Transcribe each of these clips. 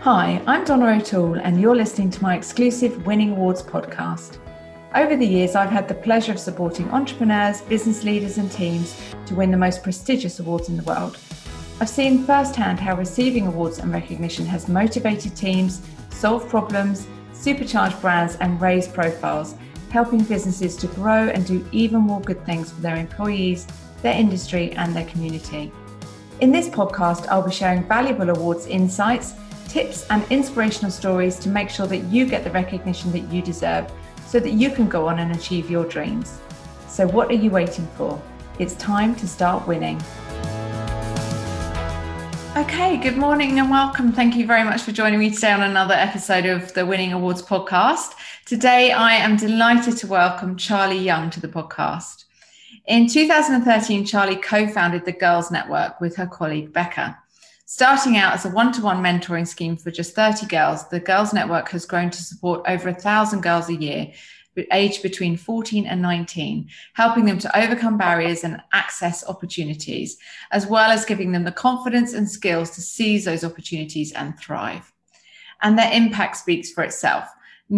Hi, I'm Donna O'Toole and you're listening to my exclusive Winning Awards podcast. Over the years, I've had the pleasure of supporting entrepreneurs, business leaders and teams to win the most prestigious awards in the world. I've seen firsthand how receiving awards and recognition has motivated teams, solved problems, supercharged brands and raised profiles, helping businesses to grow and do even more good things for their employees, their industry and their community. In this podcast, I'll be sharing valuable awards insights, tips and inspirational stories to make sure that you get the recognition that you deserve so that you can go on and achieve your dreams. So what are you waiting for? It's time to start winning. Okay, good morning and welcome. Thank you very much for joining me today on another episode of the Winning Awards podcast. Today, I am delighted to welcome Charlie Young to the podcast. In 2013, Charlie co-founded the Girls Network with her colleague Becca. Starting out as a one-to-one mentoring scheme for just 30 girls, the Girls Network has grown to support over 1,000 girls a year, aged between 14 and 19, helping them to overcome barriers and access opportunities, as well as giving them the confidence and skills to seize those opportunities and thrive. And their impact speaks for itself.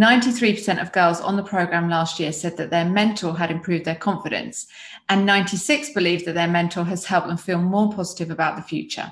93% of girls on the program last year said that their mentor had improved their confidence, and 96% believed that their mentor has helped them feel more positive about the future.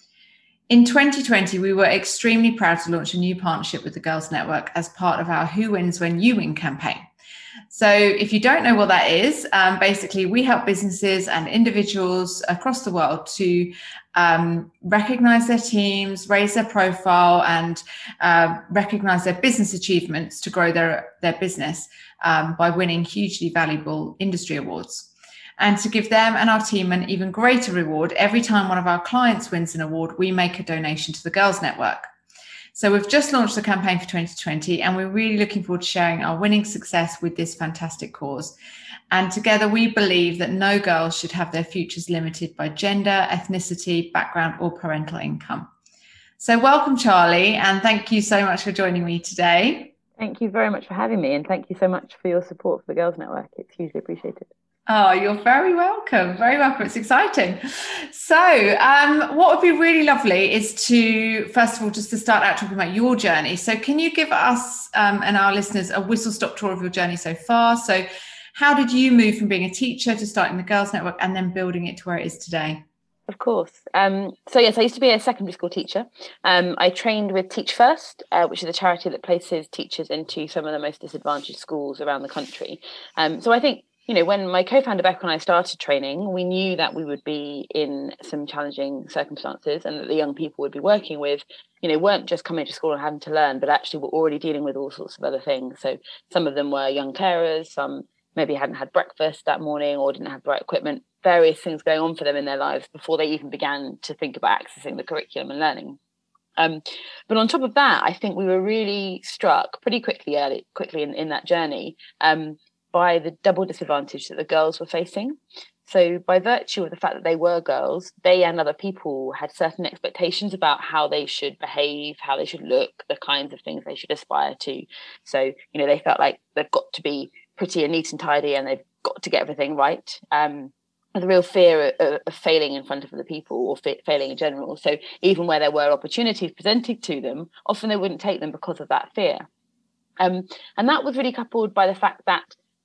In 2020, we were extremely proud to launch a new partnership with the Girls Network as part of our Who Wins When You Win campaign. So if you don't know what that is, basically we help businesses and individuals across the world to recognize their teams, raise their profile and recognize their business achievements to grow their business by winning hugely valuable industry awards. And to give them and our team an even greater reward, every time one of our clients wins an award, we make a donation to the Girls Network. So we've just launched the campaign for 2020, and we're really looking forward to sharing our winning success with this fantastic cause. And together we believe that no girl should have their futures limited by gender, ethnicity, background, or parental income. So welcome, Charlie, and thank you so much for joining me today. Thank you very much for having me, and thank you so much for your support for the Girls Network. It's hugely appreciated. Oh, you're very welcome. Very welcome. It's exciting. So what would be really lovely is to, first of all, just to start out talking about your journey. So can you give us and our listeners a whistle-stop tour of your journey so far? So how did you move from being a teacher to starting the Girls Network and then building it to where it is today? Of course. So yes, I used to be a secondary school teacher. I trained with Teach First, which is a charity that places teachers into some of the most disadvantaged schools around the country. So I think, when my co-founder Becca and I started training, we knew that we would be in some challenging circumstances and that the young people we'd be working with, weren't just coming to school and having to learn, but actually were already dealing with all sorts of other things. So some of them were young carers, some maybe hadn't had breakfast that morning or didn't have the right equipment, various things going on for them in their lives before they even began to think about accessing the curriculum and learning. But on top of that, I think we were really struck pretty quickly in that journey by the double disadvantage that the girls were facing. So by virtue of the fact that they were girls, they and other people had certain expectations about how they should behave, how they should look, the kinds of things they should aspire to. So, they felt like they've got to be pretty and neat and tidy and they've got to get everything right. The real fear of failing in front of other people or failing in general. So even where there were opportunities presented to them, often they wouldn't take them because of that fear. And that was really coupled by the fact that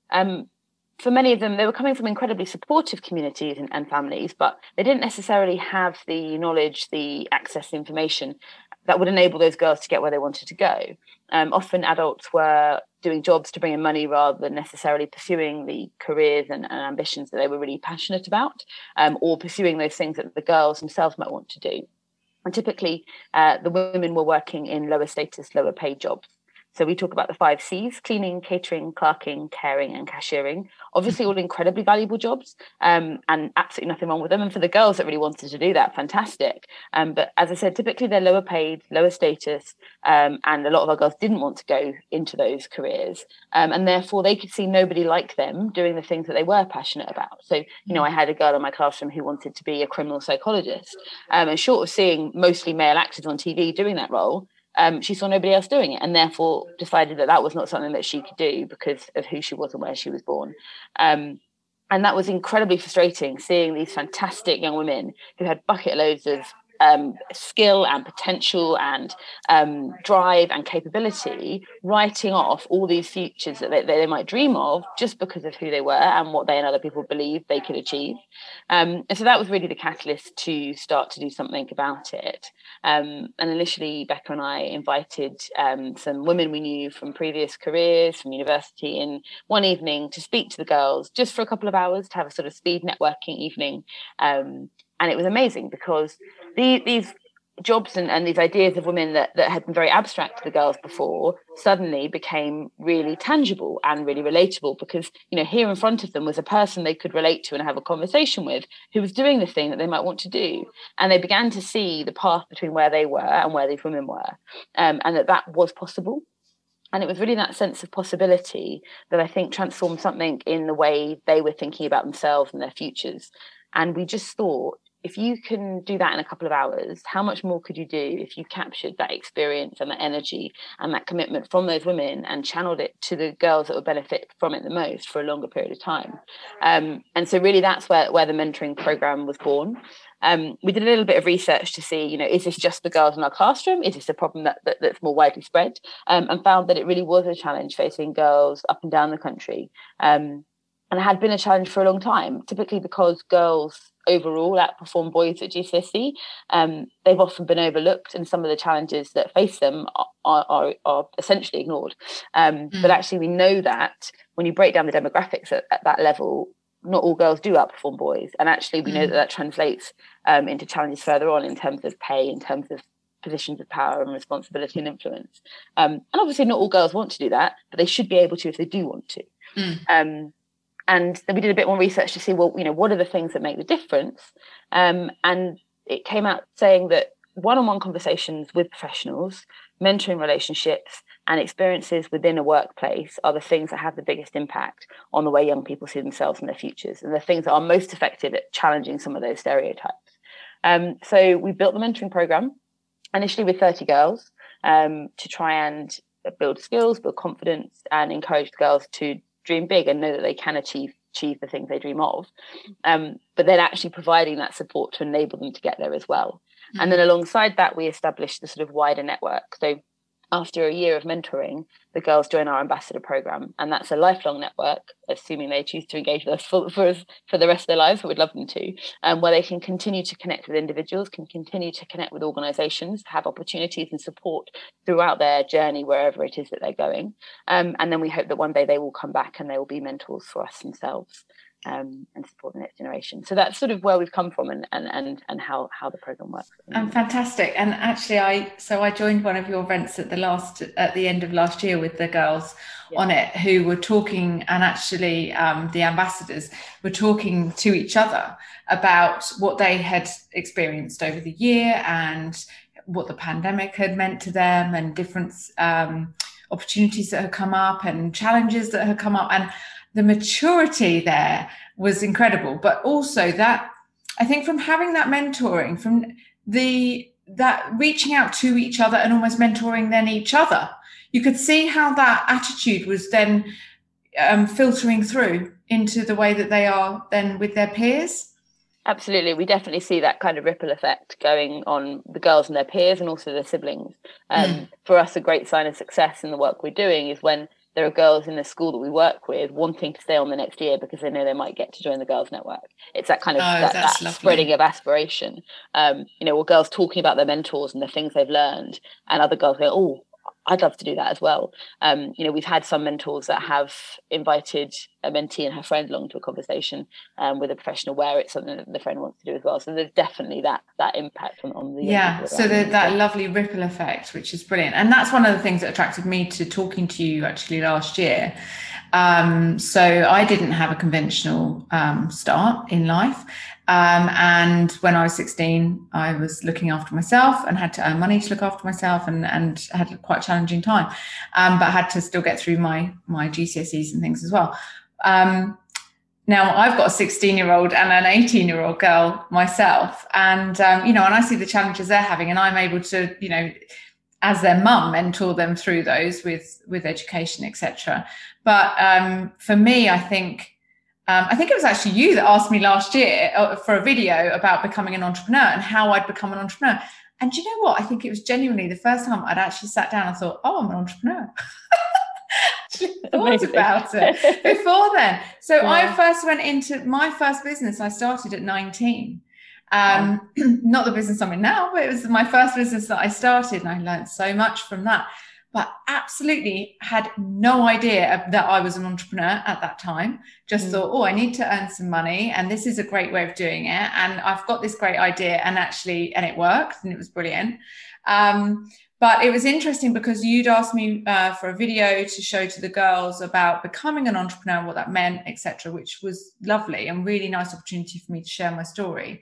for many of them, they were coming from incredibly supportive communities and families, but they didn't necessarily have the knowledge, the access to information that would enable those girls to get where they wanted to go. Often adults were doing jobs to bring in money rather than necessarily pursuing the careers and ambitions that they were really passionate about, or pursuing those things that the girls themselves might want to do. And typically, the women were working in lower status, lower paid jobs. So we talk about the 5 C's: cleaning, catering, clerking, caring, and cashiering. Obviously, all incredibly valuable jobs, and absolutely nothing wrong with them. And for the girls that really wanted to do that, fantastic. But as I said, typically they're lower paid, lower status, and a lot of our girls didn't want to go into those careers. And therefore, they could see nobody like them doing the things that they were passionate about. So, I had a girl in my classroom who wanted to be a criminal psychologist. And short of seeing mostly male actors on TV doing that role, she saw nobody else doing it and therefore decided that was not something that she could do because of who she was and where she was born. And that was incredibly frustrating, seeing these fantastic young women who had bucket loads of skill and potential and drive and capability, writing off all these futures that they might dream of just because of who they were and what they and other people believed they could achieve. And so that was really the catalyst to start to do something about it. And initially, Becca and I invited some women we knew from previous careers, from university, in one evening to speak to the girls just for a couple of hours, to have a sort of speed networking evening. And it was amazing because these jobs and these ideas of women that had been very abstract to the girls before suddenly became really tangible and really relatable, because, you know, here in front of them was a person they could relate to and have a conversation with who was doing the thing that they might want to do. And they began to see the path between where they were and where these women were, and that was possible. And it was really that sense of possibility that I think transformed something in the way they were thinking about themselves and their futures. And we just thought, if you can do that in a couple of hours, how much more could you do if you captured that experience and that energy and that commitment from those women and channeled it to the girls that would benefit from it the most for a longer period of time? And so really that's where the mentoring program was born. We did a little bit of research to see, you know, is this just the girls in our classroom? Is this a problem that's more widely spread? And found that it really was a challenge facing girls up and down the country. And it had been a challenge for a long time, typically because girls overall outperform boys at GCSE. They've often been overlooked, and some of the challenges that face them are essentially ignored. But actually, we know that when you break down the demographics at that level, not all girls do outperform boys. And actually, we know that translates into challenges further on in terms of pay, in terms of positions of power and responsibility and influence. And obviously, not all girls want to do that, but they should be able to if they do want to. And then we did a bit more research to see, well, you know, what are the things that make the difference? And it came out saying that one-on-one conversations with professionals, mentoring relationships, and experiences within a workplace are the things that have the biggest impact on the way young people see themselves and their futures, and the things that are most effective at challenging some of those stereotypes. So we built the mentoring program initially with 30 girls to try and build skills, build confidence, and encourage the girls to dream big and know that they can achieve the things they dream of, but then actually providing that support to enable them to get there as well. And then alongside that, we established the sort of wider network. So after a year of mentoring, the girls join our ambassador program, and that's a lifelong network, assuming they choose to engage with us for the rest of their lives, but we'd love them to, where they can continue to connect with individuals, can continue to connect with organisations, have opportunities and support throughout their journey, wherever it is that they're going. And then we hope that one day they will come back and they will be mentors for us themselves. And support the next generation. So that's sort of where we've come from and how the program works. Fantastic. And actually, I joined one of your events at the end of last year with the girls on it, who were talking, and actually the ambassadors were talking to each other about what they had experienced over the year and what the pandemic had meant to them, and different opportunities that had come up and challenges that had come up. And the maturity there was incredible, but also that, I think, from having that mentoring, from that reaching out to each other and almost mentoring then each other, you could see how that attitude was then filtering through into the way that they are then with their peers. Absolutely. We definitely see that kind of ripple effect going on the girls and their peers and also their siblings. For us, a great sign of success in the work we're doing is when there are girls in the school that we work with wanting to stay on the next year because they know they might get to join the girls network. It's that kind of that spreading of aspiration. Or girls talking about their mentors and the things they've learned, and other girls go, oh, I'd love to do that as well. We've had some mentors that have invited a mentee and her friend along to a conversation with a professional where it's something that the friend wants to do as well. So there's definitely that impact on the so that lovely ripple effect, which is brilliant. And that's one of the things that attracted me to talking to you actually last year. So I didn't have a conventional start in life. And when I was 16, I was looking after myself and had to earn money to look after myself, and had a quite challenging time, but had to still get through my GCSEs and things as well. Now I've got a 16-year-old and an 18-year-old girl myself, and and I see the challenges they're having, and I'm able to, as their mum, mentor them through those with education, etc. But for me, I think I think it was actually you that asked me last year for a video about becoming an entrepreneur and how I'd become an entrepreneur. And do you know what? I think it was genuinely the first time I'd actually sat down and thought, oh, I'm an entrepreneur. Thought about it before then. So I first went into my first business. I started at 19. Not the business I'm in now, but it was my first business that I started, and I learned so much from that. But absolutely had no idea that I was an entrepreneur at that time. Just thought, oh, I need to earn some money, and this is a great way of doing it. And I've got this great idea, and it worked, and it was brilliant. But it was interesting because you'd asked me for a video to show to the girls about becoming an entrepreneur, what that meant, etc., which was lovely and really nice opportunity for me to share my story.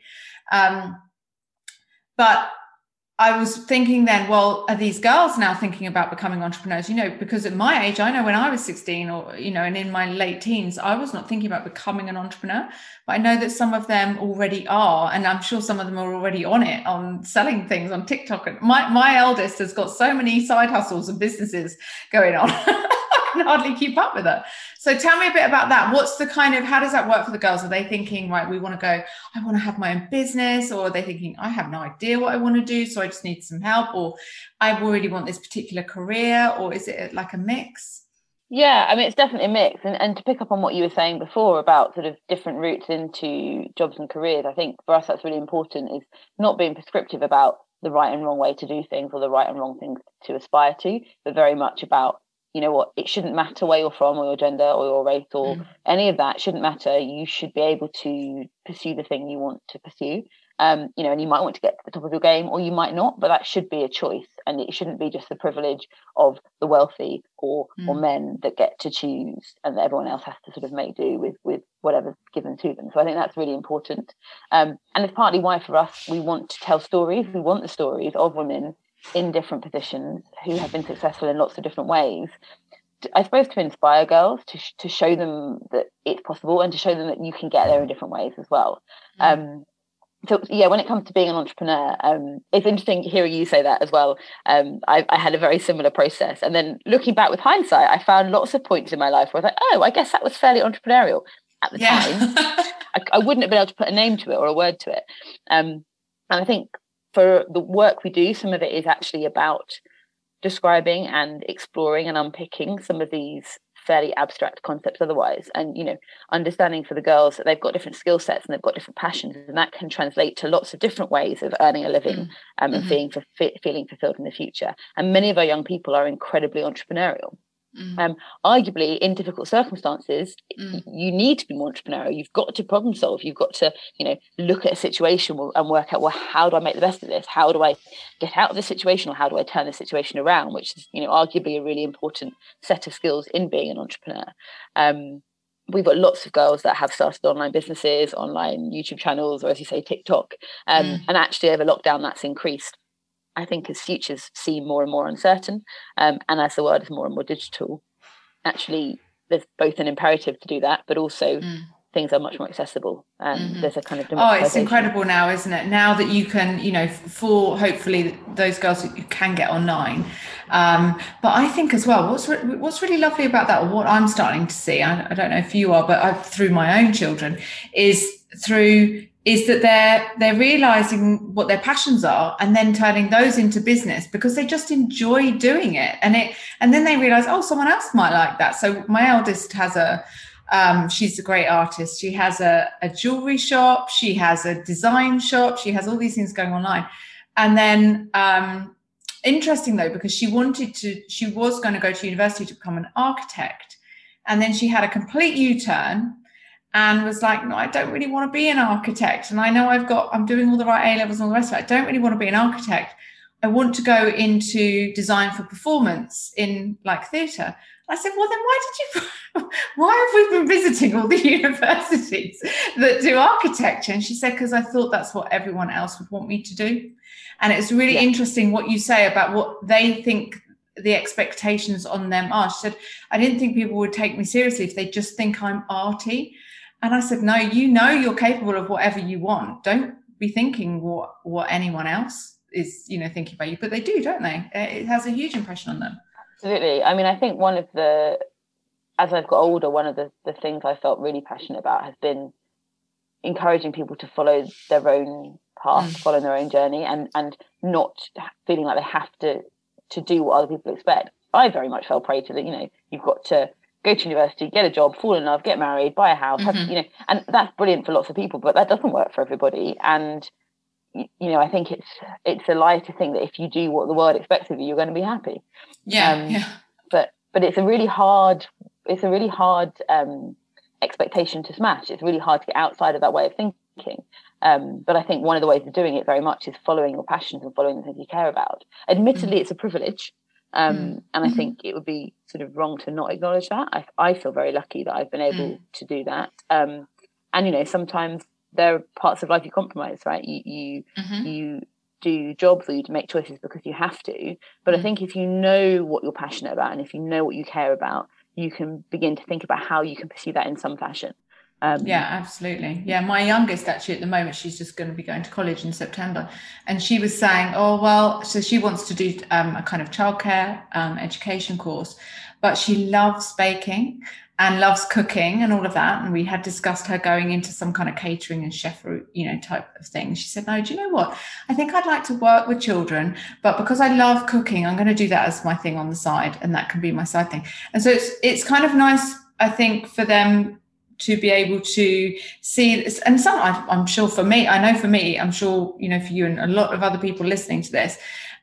But I was thinking then, well, are these girls now thinking about becoming entrepreneurs? Because at my age, I know when I was 16 or, and in my late teens, I was not thinking about becoming an entrepreneur, but I know that some of them already are. And I'm sure some of them are already on selling things on TikTok. And my eldest has got so many side hustles and businesses going on. I can hardly keep up with her. So tell me a bit about that. What's the how does that work for the girls? Are they thinking, right, I want to have my own business? Or are they thinking, I have no idea what I want to do, so I just need some help? Or I really want this particular career? Or is it like a mix? Yeah, I mean, it's definitely a mix. And to pick up on what you were saying before about sort of different routes into jobs and careers, I think for us that's really important, is not being prescriptive about the right and wrong way to do things or the right and wrong things to aspire to, but very much about, it shouldn't matter where you're from or your gender or your race or any of that shouldn't matter. You should be able to pursue the thing you want to pursue. And you might want to get to the top of your game or you might not, but that should be a choice. And it shouldn't be just the privilege of the wealthy or men that get to choose and everyone else has to sort of make do with whatever's given to them. So I think that's really important. And it's partly why for us, we want to tell stories. We want the stories of women in different positions who have been successful in lots of different ways, I suppose, to inspire girls, to show them that it's possible and to show them that you can get there in different ways as well. So yeah, when it comes to being an entrepreneur, it's interesting hearing you say that as well. I had a very similar process, and then looking back with hindsight, I found lots of points in my life where I was like, oh, I guess that was fairly entrepreneurial at the time. I wouldn't have been able to put a name to it or a word to it. And I think for the work we do, some of it is actually about describing and exploring and unpicking some of these fairly abstract concepts otherwise, and understanding for the girls that they've got different skill sets and they've got different passions, and that can translate to lots of different ways of earning a living and feeling fulfilled in the future. And many of our young people are incredibly entrepreneurial. Arguably, in difficult circumstances, you need to be more entrepreneurial. You've got to problem solve. You've got to, look at a situation and work out, well, how do I make the best of this? How do I get out of this situation, or how do I turn the situation around? Which is, arguably a really important set of skills in being an entrepreneur. We've got lots of girls that have started online businesses, online YouTube channels, or as you say, TikTok. And actually, over lockdown, that's increased. I think as futures seem more and more uncertain, and as the world is more and more digital, actually there's both an imperative to do that, but also things are much more accessible. There's a kind of it's incredible now, isn't it? Now that you can, for hopefully those girls that you can get online. But I think as well, what's really lovely about that, or what I'm starting to see, I don't know if you are, but through my own children, is that they're realizing what their passions are and then turning those into business because they just enjoy doing it. And then they realize, oh, someone else might like that. So my eldest has she's a great artist. She has a jewelry shop. She has a design shop. She has all these things going online. And then, interesting though, because she was going to go to university to become an architect. And then she had a complete U-turn and was like, no, I don't really want to be an architect. And I know I'm doing all the right A-levels and all the rest of it. I don't really want to be an architect. I want to go into design for performance in like theatre. I said, well, then why have we been visiting all the universities that do architecture? And she said, because I thought that's what everyone else would want me to do. And it's really interesting what you say about what they think the expectations on them are. She said, I didn't think people would take me seriously if they just think I'm arty. And I said, no, you're capable of whatever you want. Don't be thinking what anyone else is, thinking about you. But they do, don't they? It has a huge impression on them. Absolutely. I mean, I think one of the as I've got older, one of the things I felt really passionate about has been encouraging people to follow their own path, follow their own journey, and not feeling like they have to do what other people expect. I very much fell prey to that. You've got to go to university, get a job, fall in love, get married, buy a house, and that's brilliant for lots of people, but that doesn't work for everybody. And I think it's a lie to think that if you do what the world expects of you, you're going to be happy. But it's a really hard expectation to smash. It's really hard to get outside of that way of thinking. But I think one of the ways of doing it very much is following your passions and following the things you care about. Admittedly, it's a privilege. And I think it would be sort of wrong to not acknowledge that. I feel very lucky that I've been able to do that. And sometimes there are parts of life you compromise, right? You do jobs or you make choices because you have to. But I think if you know what you're passionate about and if you know what you care about, you can begin to think about how you can pursue that in some fashion. Yeah, absolutely. Yeah, my youngest actually at the moment, she's just going to be going to college in September, and she was saying, so she wants to do a kind of childcare education course, but she loves baking and loves cooking and all of that. And we had discussed her going into some kind of catering and chef, type of thing. She said, no, do you know what? I think I'd like to work with children, but because I love cooking, I'm going to do that as my thing on the side, and that can be my side thing. And so it's kind of nice, I think, for them to be able to see this. And I'm sure for me, I'm sure, for you and a lot of other people listening to this,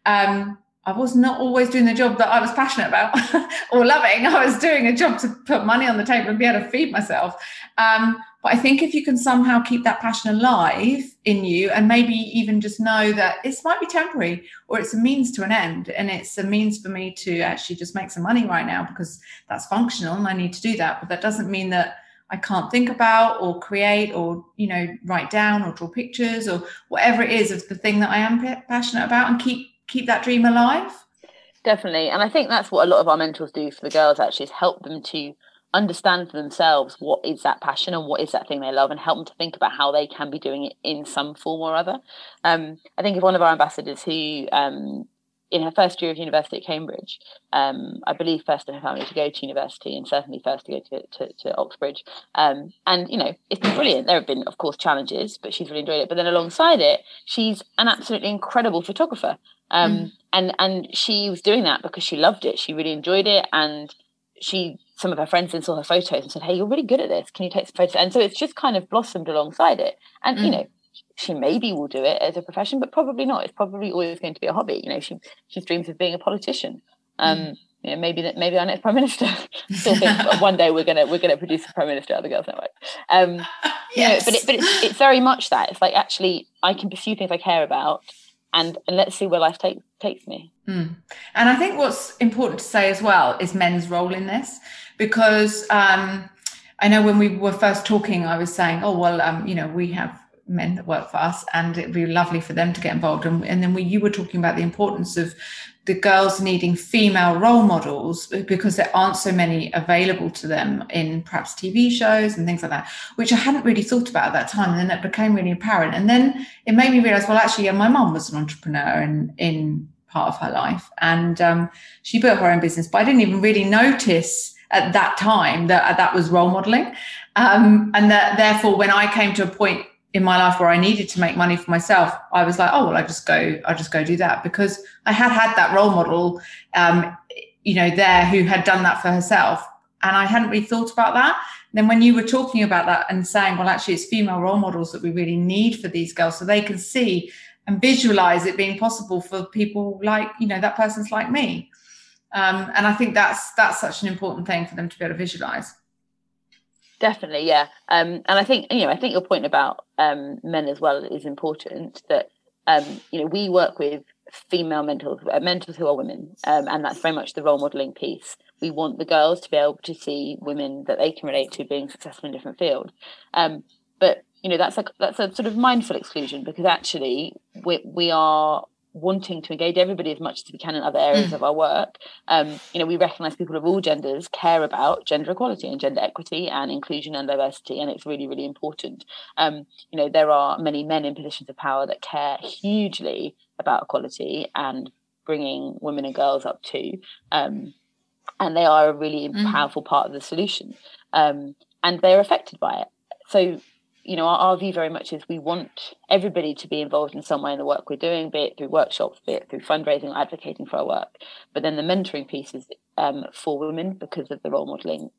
I was not always doing the job that I was passionate about or loving. I was doing a job to put money on the table and be able to feed myself. But I think if you can somehow keep that passion alive in you, and maybe even just know that it might be temporary, or it's a means to an end, and it's a means for me to actually just make some money right now because that's functional and I need to do that. But that doesn't mean that I can't think about or create or, write down or draw pictures or whatever it is of the thing that I am passionate about, and keep that dream alive. Definitely. And I think that's what a lot of our mentors do for the girls, actually, is help them to understand for themselves what is that passion and what is that thing they love, and help them to think about how they can be doing it in some form or other. I think of one of our ambassadors who, in her first year of university at Cambridge, I believe first in her family to go to university, and certainly first to go to Oxbridge. And, it's been brilliant. There have been, of course, challenges, but she's really enjoyed it. But then alongside it, she's an absolutely incredible photographer. And she was doing that because she loved it. She really enjoyed it. And some of her friends then saw her photos and said, hey, you're really good at this. Can you take some photos? And so it's just kind of blossomed alongside it. And, she maybe will do it as a profession, but probably not. It's probably always going to be a hobby. She dreams of being a politician. Maybe our next prime minister. Still think one day we're gonna produce a prime minister out of the Girls Network. Yes. But it's very much that. It's like, actually, I can pursue things I care about, and let's see where life takes me. And I think what's important to say as well is men's role in this, because I know when we were first talking, I was saying, we have men that work for us, and it'd be lovely for them to get involved. And then you were talking about the importance of the girls needing female role models, because there aren't so many available to them in perhaps TV shows and things like that, which I hadn't really thought about at that time. And then it became really apparent. And then it made me realize, well, actually, my mum was an entrepreneur in part of her life, and she built her own business, but I didn't even really notice at that time that was role modeling. And that therefore, when I came to a point in my life where I needed to make money for myself, I was like, I'll just go do that, because I had that role model, there, who had done that for herself. And I hadn't really thought about that. And then when you were talking about that and saying, well, actually it's female role models that we really need for these girls, so they can see and visualize it being possible for people like, that person's like me. And I think that's such an important thing for them to be able to visualize. Definitely, yeah. And I think your point about men as well is important, that, we work with female mentors who are women, and that's very much the role modelling piece. We want the girls to be able to see women that they can relate to being successful in a different field. But, that's a sort of mindful exclusion, because actually we are wanting to engage everybody as much as we can in other areas of our work. We recognise people of all genders care about gender equality and gender equity and inclusion and diversity, and it's really, really important. There are many men in positions of power that care hugely about equality and bringing women and girls up too. and they are a really powerful part of the solution, and they're affected by it. So, you know, our view very much is we want everybody to be involved in some way in the work we're doing, be it through workshops, be it through fundraising or advocating for our work. But then the mentoring piece is for women because of the role modelling.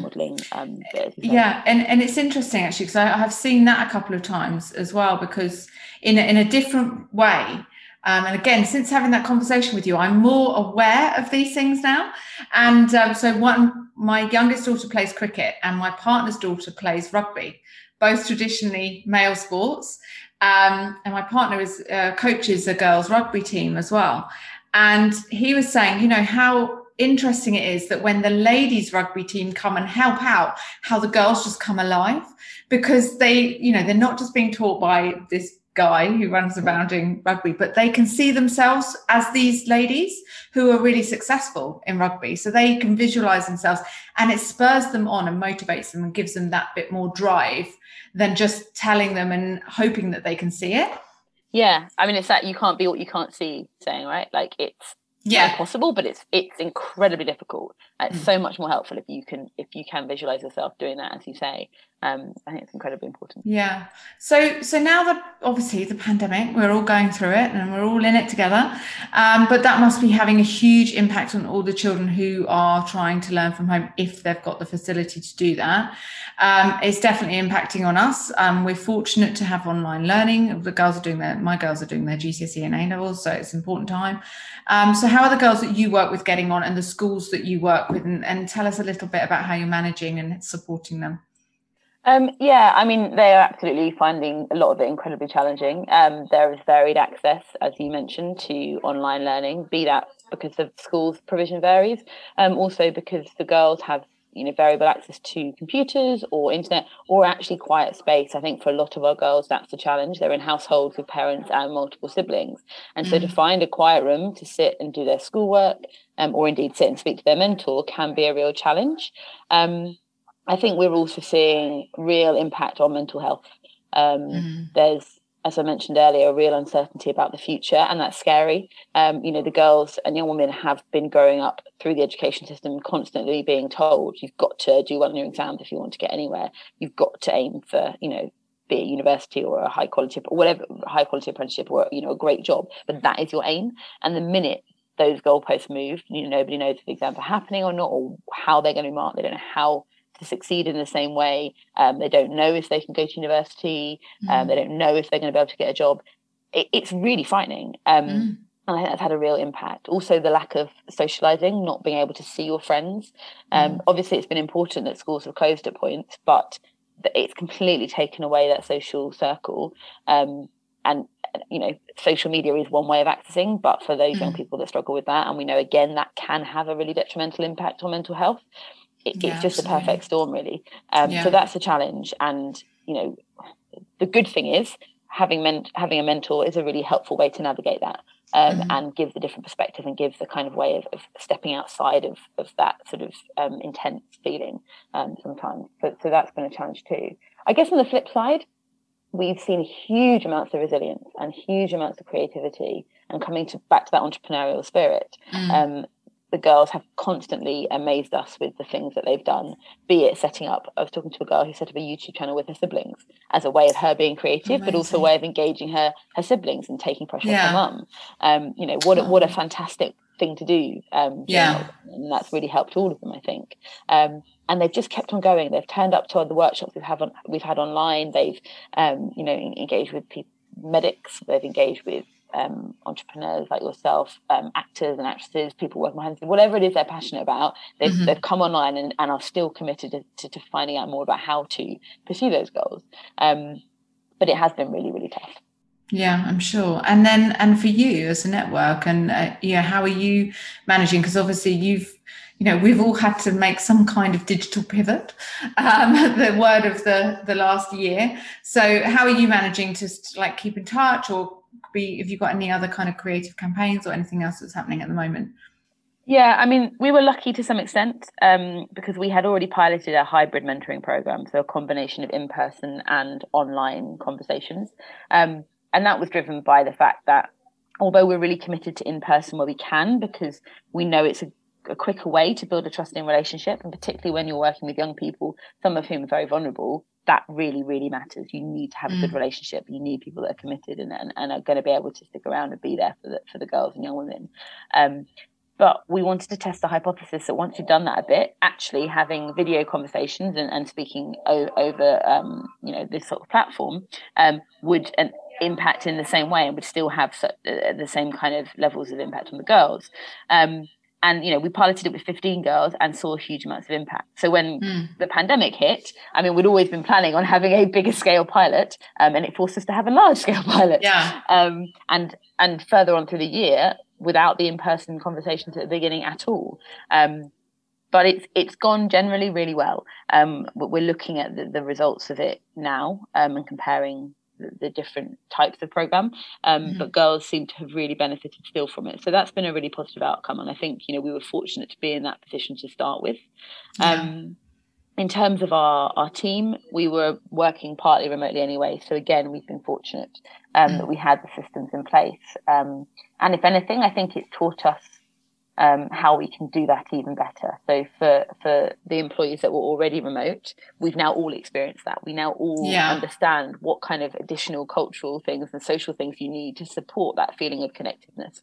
Yeah, and it's interesting actually, because I have seen that a couple of times as well, because in a different way. And again, since having that conversation with you, I'm more aware of these things now. And my youngest daughter plays cricket and my partner's daughter plays rugby, both traditionally male sports. And my partner coaches a girls' rugby team as well. And he was saying, you know, how interesting it is that when the ladies' rugby team come and help out, how the girls just come alive, because they, you know, they're not just being taught by this guy who runs around doing rugby, but they can see themselves as these ladies who are really successful in rugby. So they can visualize themselves, and it spurs them on and motivates them and gives them that bit more drive than just telling them and hoping that they can see it. Yeah. I mean, it's that you can't be what you can't see saying, right? Like it's possible, but it's incredibly difficult. It's so much more helpful if you can visualize yourself doing that, as you say. I think it's incredibly important. Yeah. So now that obviously the pandemic, we're all going through it and we're all in it together. But that must be having a huge impact on all the children who are trying to learn from home, if they've got the facility to do that. It's definitely impacting on us. We're fortunate to have online learning. My girls are doing their GCSE and A levels, so it's an important time. So how are the girls that you work with getting on, and the schools that you work with, and tell us a little bit about how you're managing and supporting them? I mean, they are absolutely finding a lot of it incredibly challenging. There is varied access, as you mentioned, to online learning, be that because the school's provision varies, also because the girls have, you know, variable access to computers or internet, or actually quiet space. I think for a lot of our girls, that's the challenge. They're in households with parents and multiple siblings. And so to find a quiet room to sit and do their schoolwork, or indeed sit and speak to their mentor, can be a real challenge. I think we're also seeing real impact on mental health. There's, as I mentioned earlier, a real uncertainty about the future, and that's scary. You know, the girls and young women have been growing up through the education system constantly being told, you've got to do well in your exams if you want to get anywhere. You've got to aim for, you know, be it university or a high quality apprenticeship, or, you know, a great job, but that is your aim. And the minute those goalposts move, you know, nobody knows if the exams are happening or not, or how they're going to be marked. They don't know how to succeed in the same way. They don't know if they can go to university. They don't know if they're going to be able to get a job. It's really frightening. And I think that's had a real impact. Also, the lack of socializing, not being able to see your friends. Obviously, it's been important that schools have closed at points, but it's completely taken away that social circle. And, you know, social media is one way of accessing, but for those young people that struggle with that, and we know, again, that can have a really detrimental impact on mental health. It's just a perfect storm, really. So that's a challenge. And, you know, the good thing is having a mentor is a really helpful way to navigate that, and give the different perspective and give the kind of way of stepping outside of that sort of intense feeling sometimes. So that's been a challenge too. I guess on the flip side, we've seen huge amounts of resilience and huge amounts of creativity, and coming back to that entrepreneurial spirit. The girls have constantly amazed us with the things that they've done, be it setting up. I was talking to a girl who set up a YouTube channel with her siblings as a way of her being creative, but also a way of engaging her siblings and taking pressure off her mum. You know, what a fantastic thing to do. And that's really helped all of them, I think. And they've just kept on going. They've turned up to the workshops we've had online. They've, you know, engaged with medics. They've engaged with entrepreneurs like yourself, actors and actresses, people working behind the scenes, whatever it is they're passionate about. They've come online and are still committed to finding out more about how to pursue those goals. But it has been really, really tough. Yeah, I'm sure. And for you as a network, and how are you managing? Because obviously we've all had to make some kind of digital pivot, the word of the last year. So how are you managing to like keep in touch, or if you've got any other kind of creative campaigns or anything else that's happening at the moment? Yeah, I mean, we were lucky to some extent because we had already piloted a hybrid mentoring program, so a combination of in-person and online conversations. And that was driven by the fact that although we're really committed to in-person where we can, because we know it's a a quicker way to build a trusting relationship, and particularly when you're working with young people, some of whom are very vulnerable, that really, really matters. You need to have a good relationship. You need people that are committed and are going to be able to stick around and be there for the girls and young women. But we wanted to test the hypothesis that once you've done that a bit, actually having video conversations and speaking over this sort of platform would impact in the same way and would still have the same kind of levels of impact on the girls. And, we piloted it with 15 girls and saw huge amounts of impact. So when the pandemic hit, we'd always been planning on having a bigger scale pilot, and it forced us to have a large scale pilot. Yeah. And further on through the year, without the in-person conversations at the beginning at all. But it's gone generally really well. We're looking at the results of it now and comparing the different types of program, but girls seem to have really benefited still from it. So that's been a really positive outcome. And I think, we were fortunate to be in that position to start with. In terms of our team, we were working partly remotely anyway. So again, we've been fortunate that we had the systems in place. And if anything, I think it's taught us how we can do that even better. So for the employees that were already remote, we've now all experienced that. We now all understand what kind of additional cultural things and social things you need to support that feeling of connectedness.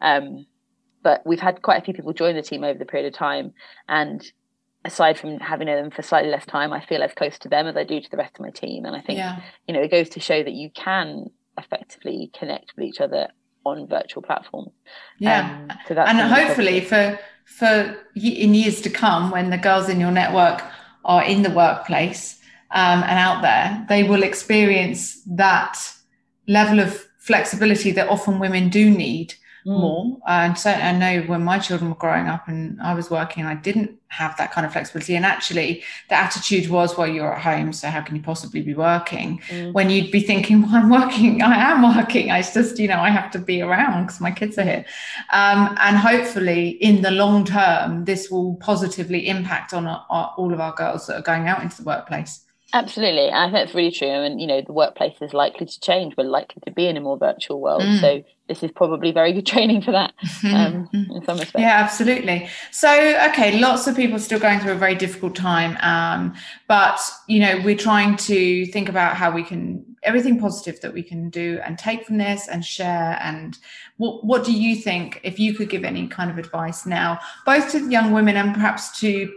But we've had quite a few people join the team over the period of time, and aside from having them for slightly less time, I feel as close to them as I do to the rest of my team. And I think, it goes to show that you can effectively connect with each other on virtual platforms. So that's, and hopefully for in years to come, when the girls in your network are in the workplace and out there, they will experience that level of flexibility that often women do need more. And so I know when my children were growing up and I was working, I didn't have that kind of flexibility. And actually the attitude was, well, you're at home, so how can you possibly be working? When you'd be thinking, well, I am working. It's just, I have to be around because my kids are here. And hopefully in the long term, this will positively impact on all of our girls that are going out into the workplace. Absolutely. And I think that's really true. The workplace is likely to change. We're likely to be in a more virtual world. So this is probably very good training for that in some respects. Yeah, absolutely. So, okay, lots of people still going through a very difficult time. But, we're trying to think about how we can, everything positive that we can do and take from this and share. And what do you think, if you could give any kind of advice now, both to young women and perhaps to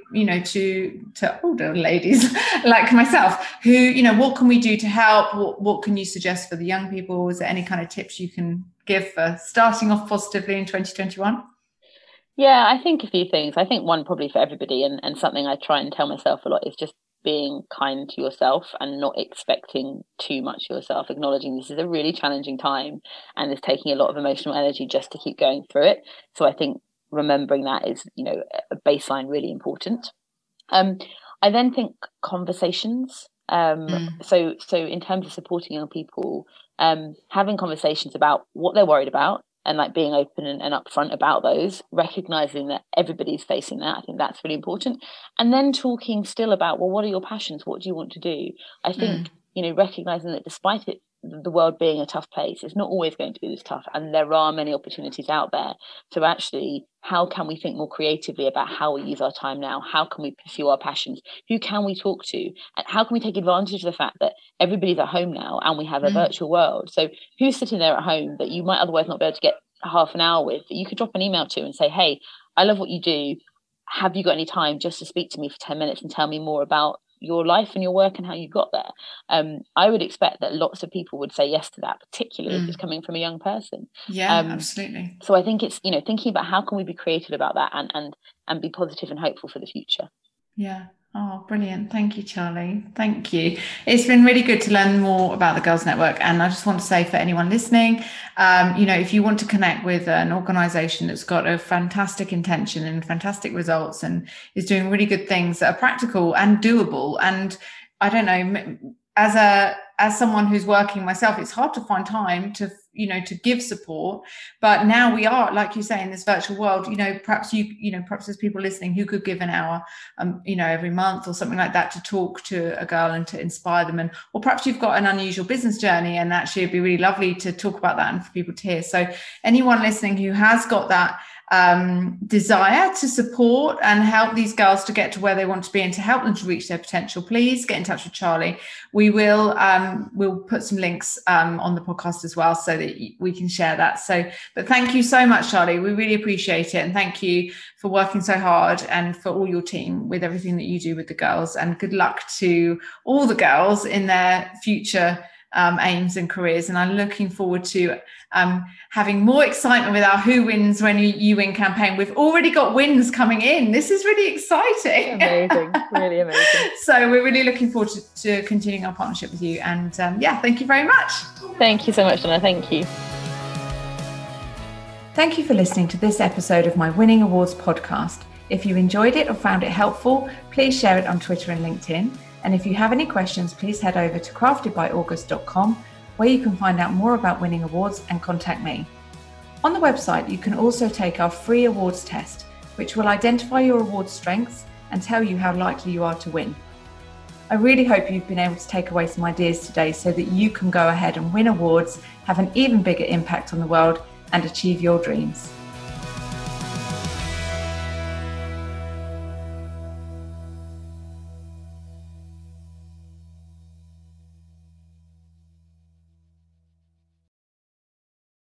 older ladies like myself, who, what can we do to help? What can you suggest for the young people? Is there any kind of tips you can give for starting off positively in 2021? Yeah, I think a few things. I think one probably for everybody, and something I try and tell myself a lot, is just being kind to yourself and not expecting too much of yourself, acknowledging this is a really challenging time and it's taking a lot of emotional energy just to keep going through it. So I think remembering that is, a baseline really important. I then think conversations. So in terms of supporting young people, having conversations about what they're worried about, and like being open and upfront about those, recognizing that everybody's facing that. I think that's really important. And then talking still about, well, what are your passions? What do you want to do? I think, recognizing that despite the world being a tough place, it's not always going to be this tough. And there are many opportunities out there. So actually, how can we think more creatively about how we use our time now? How can we pursue our passions? Who can we talk to? And how can we take advantage of the fact that everybody's at home now and we have a virtual world? So who's sitting there at home that you might otherwise not be able to get half an hour with, that you could drop an email to and say, hey, I love what you do. Have you got any time just to speak to me for 10 minutes and tell me more about your life and your work and how you got there? I would expect that lots of people would say yes to that, particularly if it's coming from a young person. Yeah, absolutely. So I think it's, thinking about how can we be creative about that and be positive and hopeful for the future. Yeah. Oh, brilliant. Thank you, Charlie. Thank you. It's been really good to learn more about the Girls Network. And I just want to say for anyone listening, if you want to connect with an organisation that's got a fantastic intention and fantastic results and is doing really good things that are practical and doable, and I don't know, as someone who's working myself, it's hard to find time to give support. But now we are, like you say, in this virtual world, perhaps there's people listening who could give an hour, every month or something like that to talk to a girl and to inspire them. Or perhaps you've got an unusual business journey, and actually it'd be really lovely to talk about that and for people to hear. So anyone listening who has got that desire to support and help these girls to get to where they want to be and to help them to reach their potential, please get in touch with Charlie. We will we'll put some links on the podcast as well so that we can share that. But thank you so much, Charlie. We really appreciate it. And thank you for working so hard and for all your team with everything that you do with the girls. And good luck to all the girls in their future aims and careers. And I'm looking forward to having more excitement with our Who Wins When You Win campaign. We've already got wins coming in. This is really exciting. Amazing, really amazing. So we're really looking forward to continuing our partnership with you. And thank you very much. Thank you so much, Donna. Thank you. Thank you for listening to this episode of my Winning Awards podcast. If you enjoyed it or found it helpful, please share it on Twitter and LinkedIn. And if you have any questions, please head over to craftedbyaugust.com, where you can find out more about winning awards and contact me. On the website, you can also take our free awards test, which will identify your award strengths and tell you how likely you are to win. I really hope you've been able to take away some ideas today so that you can go ahead and win awards, have an even bigger impact on the world, and achieve your dreams.